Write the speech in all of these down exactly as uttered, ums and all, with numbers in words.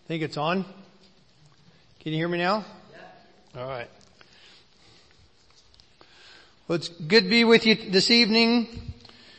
think it's on. Can you hear me now? Yeah. All right. Well, it's good to be with you this evening.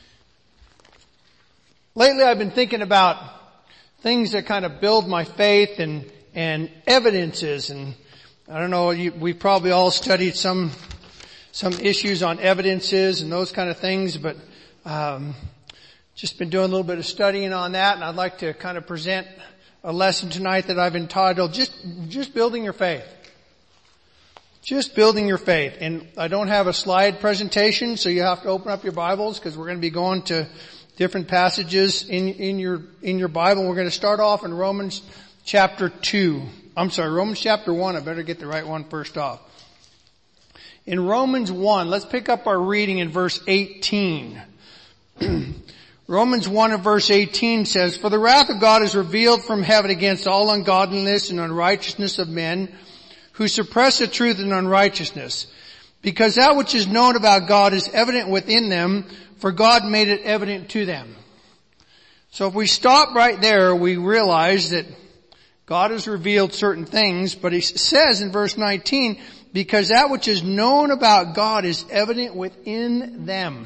Lately I've been thinking about things that kind of build my faith and, and evidences. And I don't know, you, we've probably all studied some, some issues on evidences and those kind of things, but, um, just been doing a little bit of studying on that, and I'd like to kind of present a lesson tonight that I've entitled, just, just building your faith. Just building your faith. And I don't have a slide presentation, so you have to open up your Bibles because we're going to be going to different passages in, in your, in your Bible. We're going to start off in Romans chapter two. I'm sorry, Romans chapter one. I better get the right one first off. In Romans one, let's pick up our reading in verse eighteen. Romans one and verse eighteen says, "For the wrath of God is revealed from heaven against all ungodliness and unrighteousness of men, who suppress the truth in unrighteousness. Because that which is known about God is evident within them, for God made it evident to them." So if we stop right there, we realize that God has revealed certain things, but he says in verse nineteen, because that which is known about God is evident within them.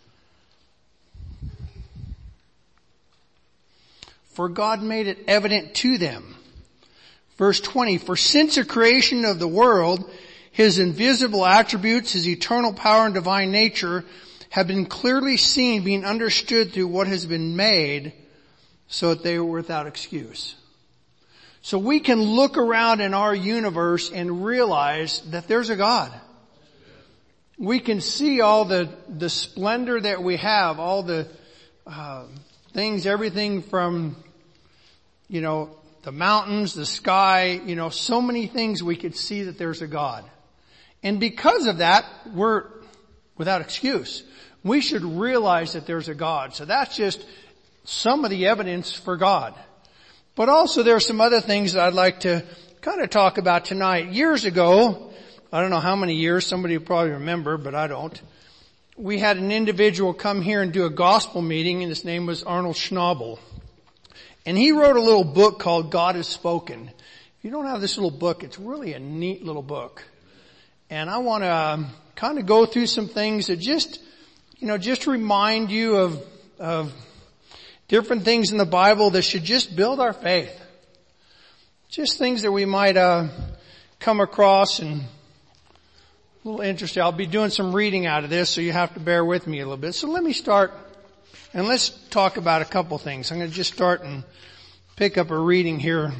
For God made it evident to them. Verse twenty, "For since the creation of the world, his invisible attributes, his eternal power and divine nature have been clearly seen, being understood through what has been made, so that they were without excuse." So we can look around in our universe and realize that there's a God. We can see all the, the splendor that we have, all the uh, things, everything from, you know, the mountains, the sky, you know, so many things we could see that there's a God. And because of that, we're without excuse. We should realize that there's a God. So that's just some of the evidence for God. But also there are some other things that I'd like to kind of talk about tonight. Years ago, I don't know how many years, somebody will probably remember, but I don't. We had an individual come here and do a gospel meeting, and his name was Arnold Schnabel. And he wrote a little book called God Has Spoken. If you don't have this little book, it's really a neat little book. And I want to um, kind of go through some things that just, you know, just remind you of, of different things in the Bible that should just build our faith. Just things that we might uh, come across and a little interesting. I'll be doing some reading out of this, so you have to bear with me a little bit. So let me start. And let's talk about a couple things. I'm going to just start and pick up a reading here.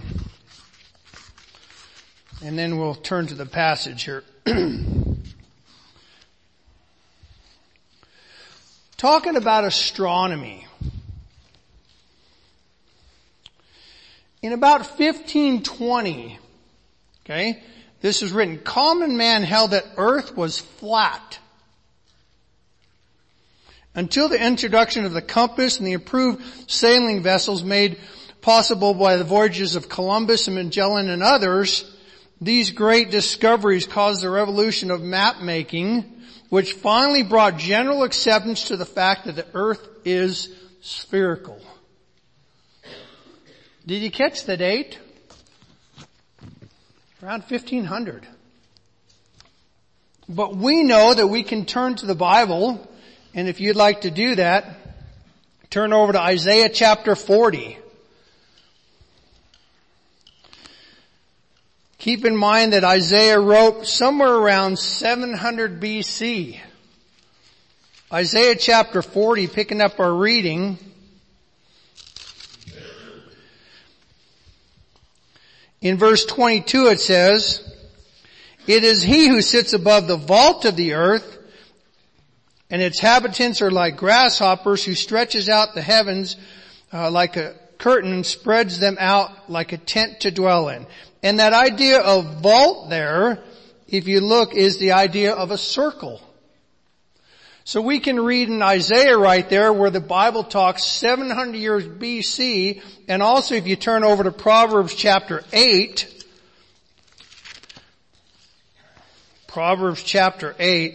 And then we'll turn to the passage here. Talking about astronomy. In about fifteen twenty, okay, this is written, common man held that earth was flat. Until the introduction of the compass and the improved sailing vessels made possible by the voyages of Columbus and Magellan and others, these great discoveries caused the revolution of map making, which finally brought general acceptance to the fact that the earth is spherical. Did you catch the date? Around fifteen hundred. But we know that we can turn to the Bible. And if you'd like to do that, turn over to Isaiah chapter forty. Keep in mind that Isaiah wrote somewhere around seven hundred B C. Isaiah chapter forty, picking up our reading. In verse twenty-two it says, "It is he who sits above the vault of the earth, and its inhabitants are like grasshoppers, who stretches out the heavens uh, like a curtain and spreads them out like a tent to dwell in." And that idea of vault there, if you look, is the idea of a circle. So we can read in Isaiah right there where the Bible talks seven hundred years B C, and also if you turn over to Proverbs chapter eight, Proverbs chapter eight,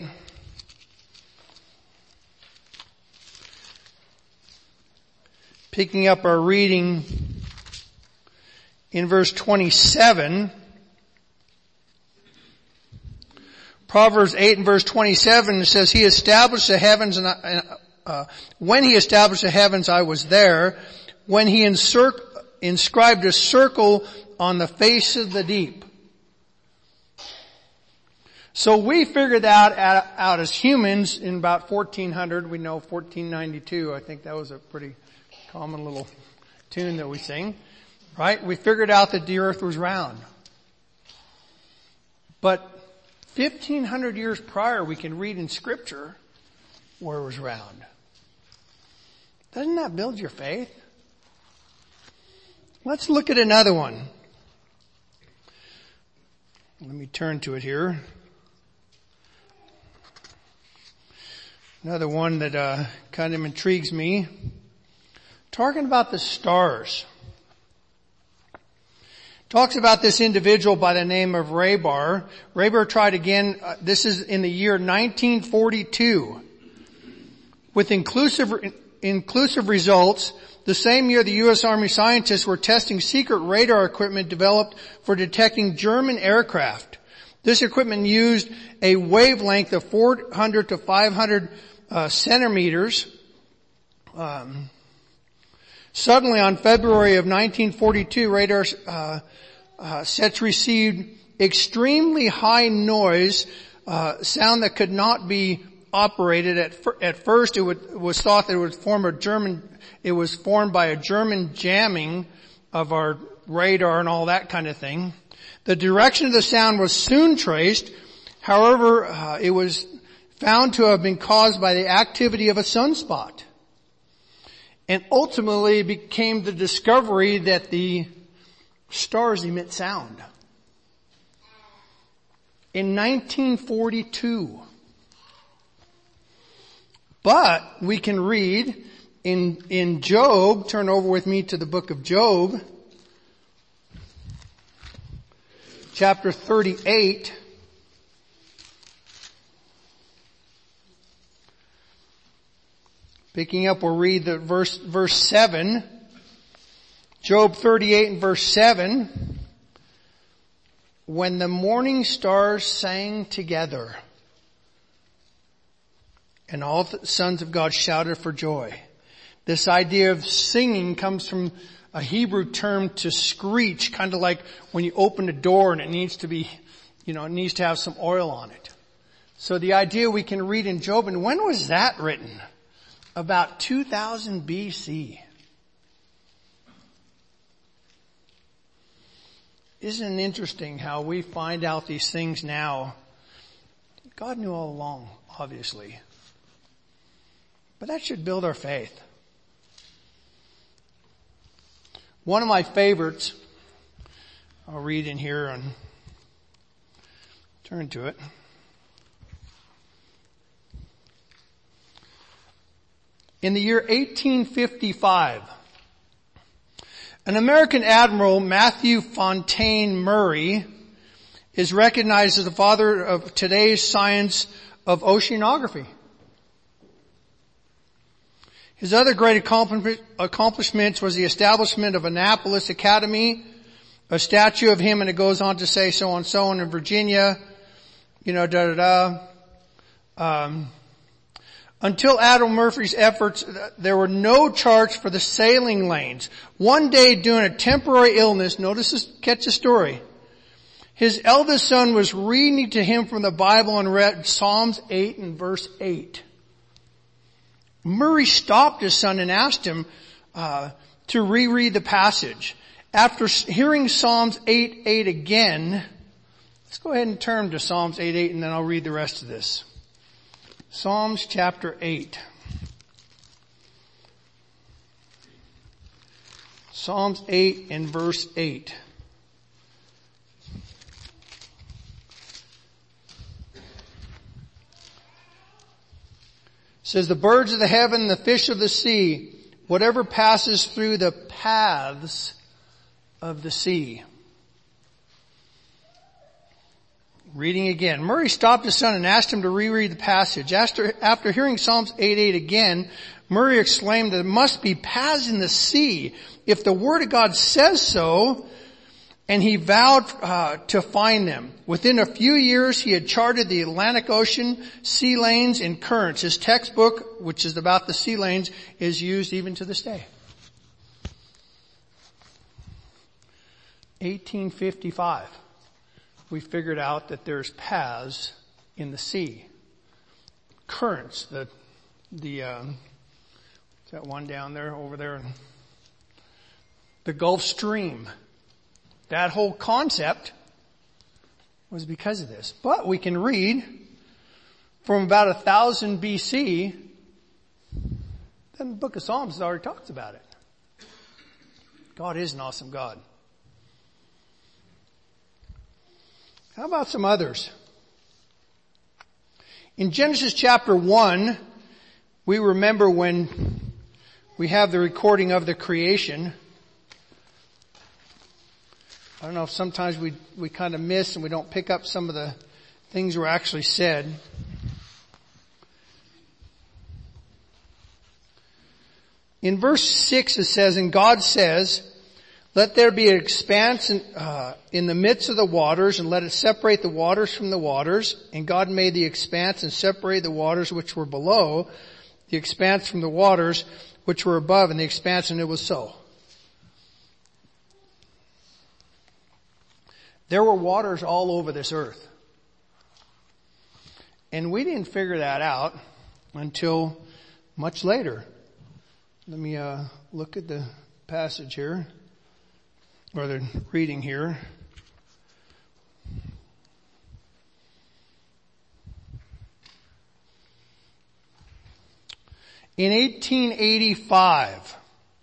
picking up our reading in verse twenty-seven. Proverbs eight and verse twenty-seven says, He established the heavens and I, uh, when He established the heavens I was there. When He encir- inscribed a circle on the face of the deep. So we figured that out, out as humans in about fourteen hundred. We know fourteen ninety-two. I think that was a pretty common little tune that we sing. Right? We figured out that the earth was round. But fifteen hundred years prior, we can read in Scripture where it was round. Doesn't that build your faith? Let's look at another one. Let me turn to it here. Another one that uh, kind of intrigues me. Talking about the stars. Talks about this individual by the name of Raybar. Raybar tried again, uh, this is in the year nineteen forty-two. With inclusive, inclusive results, the same year the U S Army scientists were testing secret radar equipment developed for detecting German aircraft. This equipment used a wavelength of four hundred to five hundred uh, centimeters. Um, suddenly on February of nineteen forty-two, radar uh, uh, sets received extremely high noise, uh, sound that could not be operated. At, fir- at first it, would, it was thought that it would form a German, it was formed by a German jamming of our radar and all that kind of thing. The direction of the sound was soon traced. However, uh, it was found to have been caused by the activity of a sunspot. And ultimately became the discovery that the stars emit sound. In nineteen forty-two. But we can read in, in Job, turn over with me to the book of Job, chapter thirty-eight. Picking up, we'll read the verse, verse seven. Job thirty-eight and verse seven. When the morning stars sang together, and all the sons of God shouted for joy. This idea of singing comes from a Hebrew term to screech, kind of like when you open a door and it needs to be, you know, it needs to have some oil on it. So the idea we can read in Job, and when was that written? About two thousand B C. Isn't it interesting how we find out these things now? God knew all along, obviously. But that should build our faith. One of my favorites, I'll read in here and turn to it. In the year eighteen fifty-five, an American admiral, Matthew Fontaine Maury, is recognized as the father of today's science of oceanography. His other great accomplishments was the establishment of Annapolis Academy, a statue of him, and it goes on to say so on so on in Virginia, you know, da da da. Um, Until Admiral Murphy's efforts, there were no charts for the sailing lanes. One day, during a temporary illness, notice this, catch the story. His eldest son was reading to him from the Bible and read Psalms eight and verse eight. Murray stopped his son and asked him uh, to reread the passage. After hearing Psalms eight eight again, let's go ahead and turn to Psalms eight eight, and then I'll read the rest of this. Psalms chapter eight. Psalms eight and verse eight. It says, the birds of the heaven, the fish of the sea, whatever passes through the paths of the sea. Reading again. Murray stopped his son and asked him to reread the passage. After, after hearing Psalms eight eight again, Murray exclaimed that it must be paths in the sea. If the Word of God says so, and he vowed uh, to find them. Within a few years, he had charted the Atlantic Ocean, sea lanes, and currents. His textbook, which is about the sea lanes, is used even to this day. eighteen fifty-five, we figured out that there's paths in the sea. Currents, the, the, um, is that one down there, over there? The Gulf Stream. That whole concept was because of this. But we can read from about a thousand B C, then the book of Psalms already talks about it. God is an awesome God. How about some others? In Genesis chapter one, we remember when we have the recording of the creation. I don't know if sometimes we, we kind of miss and we don't pick up some of the things were actually said. In verse six it says, and God says, let there be an expanse in, uh, in the midst of the waters, and let it separate the waters from the waters. And God made the expanse and separated the waters which were below, the expanse from the waters which were above, and the expanse, and it was so. There were waters all over this earth. And we didn't figure that out until much later. Let me uh look at the passage here, or the reading here. In eighteen eighty-five,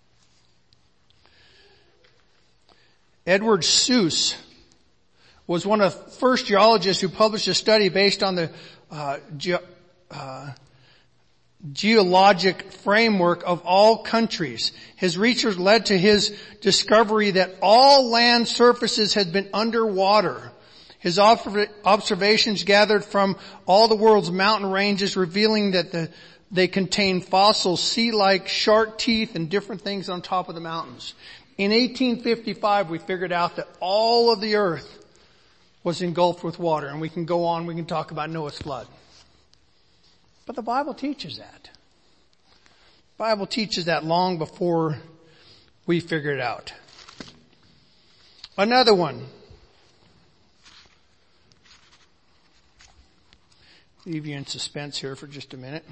Edward Seuss was one of the first geologists who published a study based on the uh, ge- uh, geologic framework of all countries. His research led to his discovery that all land surfaces had been underwater. His ob- observations gathered from all the world's mountain ranges revealing that the, they contain fossil sea-like shark teeth and different things on top of the mountains. In eighteen fifty-five, we figured out that all of the earth was engulfed with water. And we can go on, we can talk about Noah's flood. But the Bible teaches that. The Bible teaches that long before we figure it out. Another one. Leave you in suspense here for just a minute.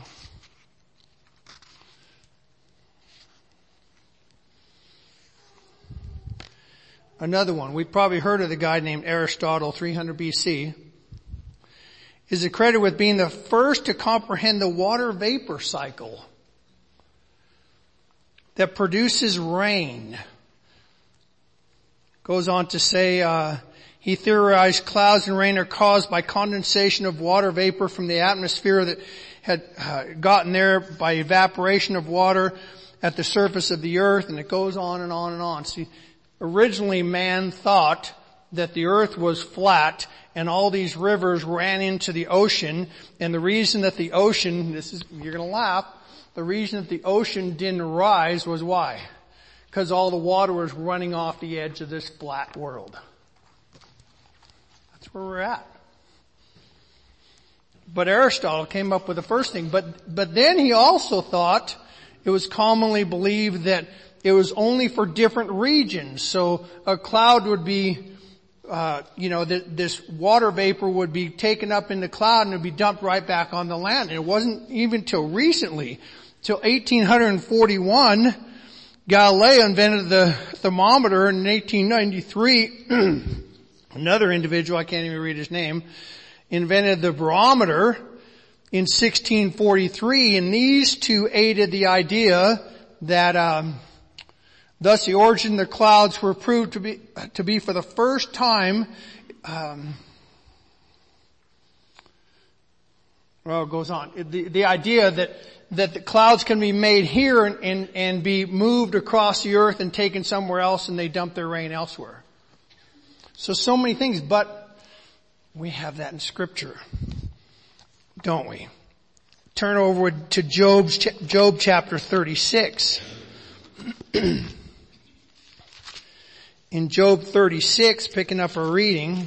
Another one. We've probably heard of the guy named Aristotle, three hundred B C. Is credited with being the first to comprehend the water vapor cycle that produces rain. Goes on to say, uh, he theorized clouds and rain are caused by condensation of water vapor from the atmosphere that had uh, gotten there by evaporation of water at the surface of the earth, and it goes on and on and on. See, originally man thought that the earth was flat and all these rivers ran into the ocean, and the reason that the ocean, this is, you're gonna laugh, the reason that the ocean didn't rise was why? Because all the water was running off the edge of this flat world. That's where we're at. But Aristotle came up with the first thing, but, but then he also thought it was commonly believed that it was only for different regions. So a cloud would be, uh, you know, th- this water vapor would be taken up in the cloud and it would be dumped right back on the land. And it wasn't even till recently, till eighteen forty-one, Galileo invented the thermometer, and in eighteen ninety-three, another individual, I can't even read his name, invented the barometer in sixteen forty-three, and these two aided the idea that, um, thus the origin of the clouds were proved to be, to be for the first time, um, well, it goes on. The, the idea that, that the clouds can be made here and, and, and be moved across the earth and taken somewhere else, and they dump their rain elsewhere. So, so many things, but we have that in Scripture, don't we? Turn over to Job's, Job chapter thirty-six. In Job thirty-six, picking up our reading,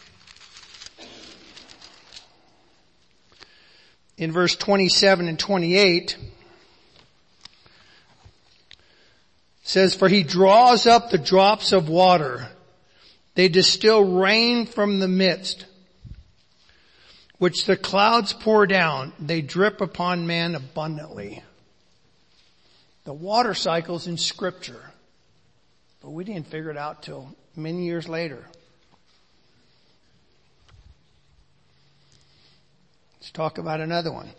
in verse twenty-seven and twenty-eight, says, "For he draws up the drops of water. They distill rain from the midst, which the clouds pour down. They drip upon man abundantly." The water cycle's in Scripture, but we didn't figure it out till many years later. Let's talk about another one.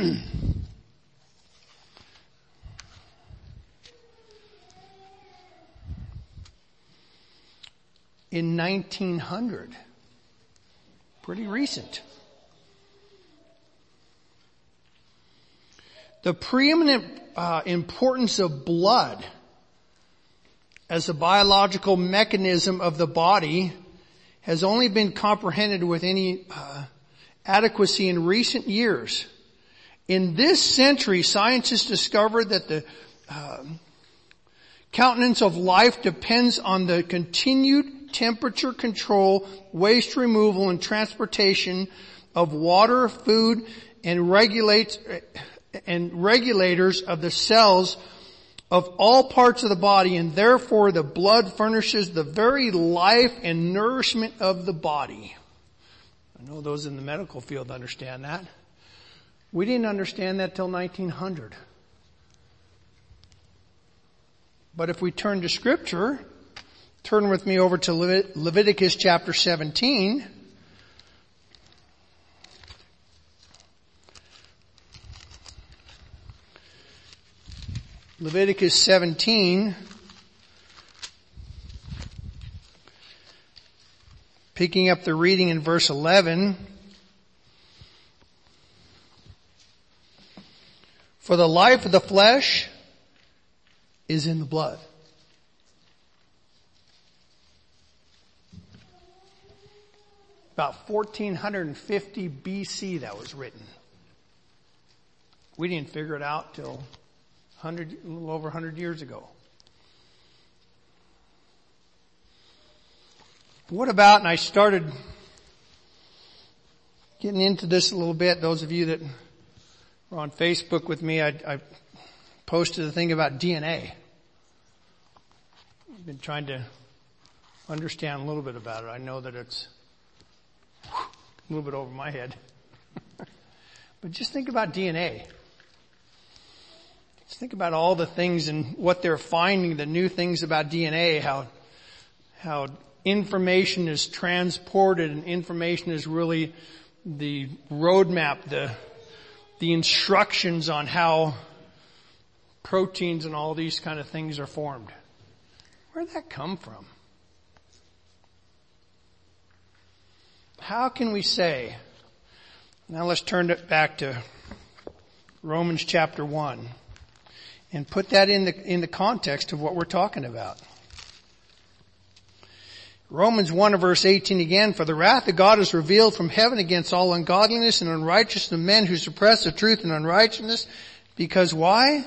In nineteen hundred, pretty recent, the preeminent uh, importance of blood as a biological mechanism of the body has only been comprehended with any uh, adequacy in recent years. In this century, scientists discovered that the uh, countenance of life depends on the continued temperature control, waste removal, and transportation of water, food, and regulates and regulators of the cells of all parts of the body, and therefore the blood furnishes the very life and nourishment of the body. I know those in the medical field understand that. We didn't understand that till nineteen hundred. But if we turn to Scripture, turn with me over to Levit- Leviticus chapter seventeen. Leviticus seventeen, picking up the reading in verse eleven. "For the life of the flesh is in the blood." About fourteen fifty B C that was written. We didn't figure it out till a hundred, a little over one hundred years ago. What about, and I started getting into this a little bit, those of you that were on Facebook with me, I, I posted a thing about D N A. I've been trying to understand a little bit about it. I know that it's a little bit over my head. But just think about D N A. Just think about all the things and what they're finding, the new things about D N A, how, how information is transported and information is really the roadmap, the, the instructions on how proteins and all these kind of things are formed. Where'd that come from? How can we say, now let's turn it back to Romans chapter one. And put that in the, in the context of what we're talking about. Romans one verse eighteen again, "For the wrath of God is revealed from heaven against all ungodliness and unrighteousness of men who suppress the truth in unrighteousness." Because why?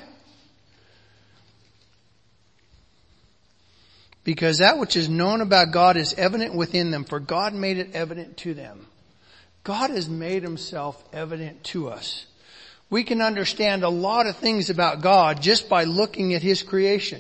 "Because that which is known about God is evident within them, for God made it evident to them." God has made himself evident to us. We can understand a lot of things about God just by looking at his creation.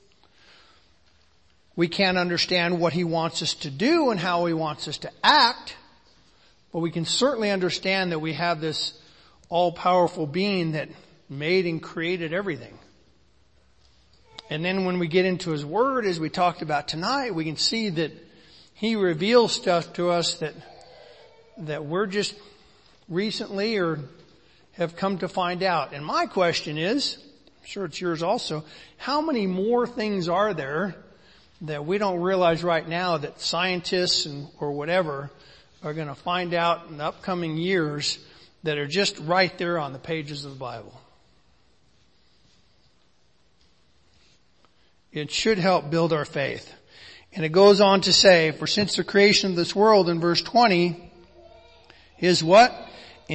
We can't understand what he wants us to do and how he wants us to act, but we can certainly understand that we have this all-powerful being that made and created everything. And then when we get into his word, as we talked about tonight, we can see that he reveals stuff to us that that we're just recently or have come to find out. And my question is, I'm sure it's yours also, how many more things are there that we don't realize right now that scientists and or whatever are going to find out in the upcoming years that are just right there on the pages of the Bible? It should help build our faith. And it goes on to say, "For since the creation of this world," in verse twenty, "his" what?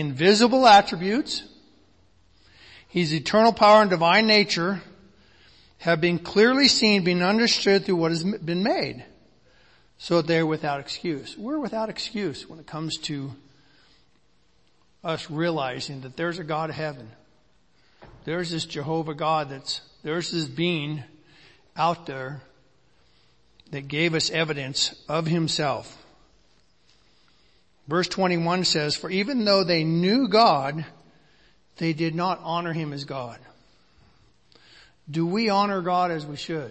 "Invisible attributes, his eternal power and divine nature have been clearly seen, being understood through what has been made, so that they're without excuse. We're without excuse when it comes to us realizing that there's a God of heaven. There's this Jehovah God that's, there's this being out there that gave us evidence of himself. Verse twenty-one says, for even though they knew God, they did not honor him as God. Do we honor God as we should?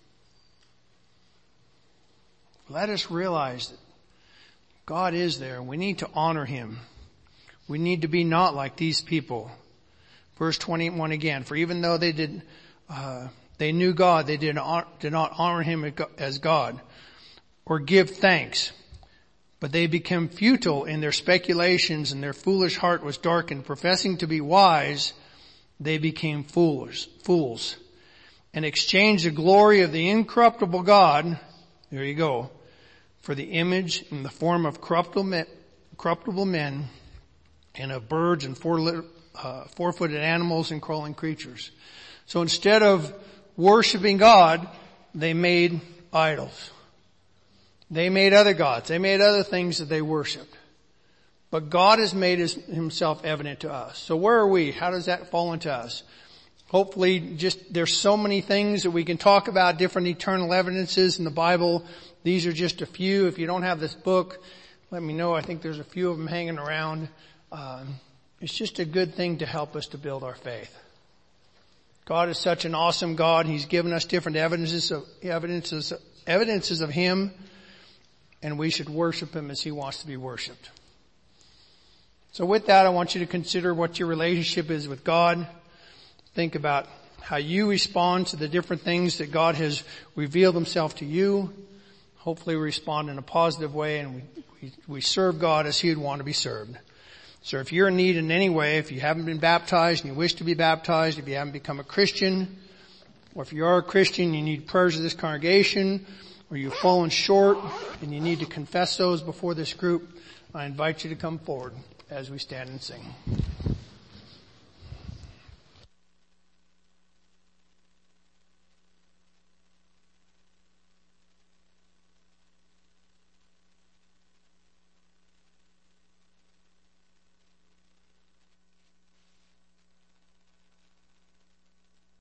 Let us realize that God is there. We need to honor him. We need to be not like these people. Verse twenty-one again, for even though they did, uh, they knew God, they did not, did not honor him as God or give thanks. But they became futile in their speculations, and their foolish heart was darkened. Professing to be wise, they became foolish, fools, and exchanged the glory of the incorruptible God, there you go, for the image in the form of corruptible men, corruptible men and of birds and four, uh, four-footed animals and crawling creatures. So instead of worshiping God, they made idols. They made other gods. They made other things that they worshiped. But God has made his, himself evident to us. So where are we? How does that fall into us? Hopefully just, there's so many things that we can talk about, different eternal evidences in the Bible. These are just a few. If you don't have this book, let me know. I think there's a few of them hanging around. Um, it's just a good thing to help us to build our faith. God is such an awesome God. He's given us different evidences of, evidences, evidences of him. And we should worship him as he wants to be worshiped. So with that, I want you to consider what your relationship is with God. Think about how you respond to the different things that God has revealed himself to you. Hopefully we respond in a positive way, and we, we, we serve God as he would want to be served. So if you're in need in any way, if you haven't been baptized and you wish to be baptized, if you haven't become a Christian, or if you are a Christian, you need prayers of this congregation, or you've fallen short and you need to confess those before this group, I invite you to come forward as we stand and sing.